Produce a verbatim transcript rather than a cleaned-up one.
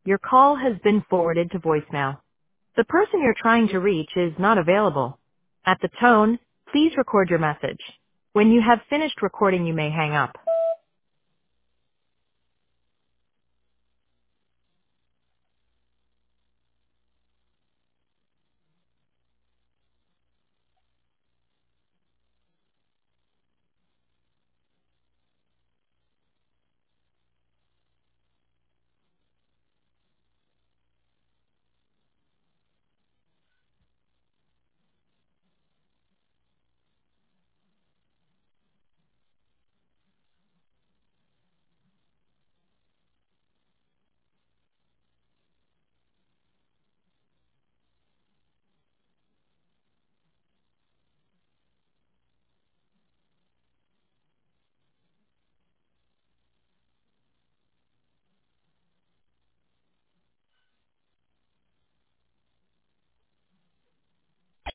Your call has been forwarded to voicemail. The person you're trying to reach is not available. At the tone, please record your message. When you have finished recording, you may hang up.